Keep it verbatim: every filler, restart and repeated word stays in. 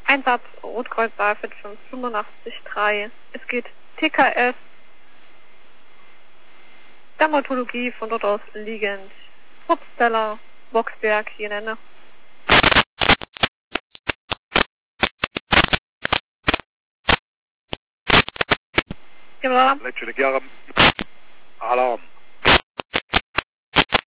Einsatz Rotkreuz Saalfeld fünfundachtzig drei. Es geht T K S Dermatologie von dort aus liegend. Probsteller, Boxberg, hier nenne. Leitstelle Gerem. Alarm.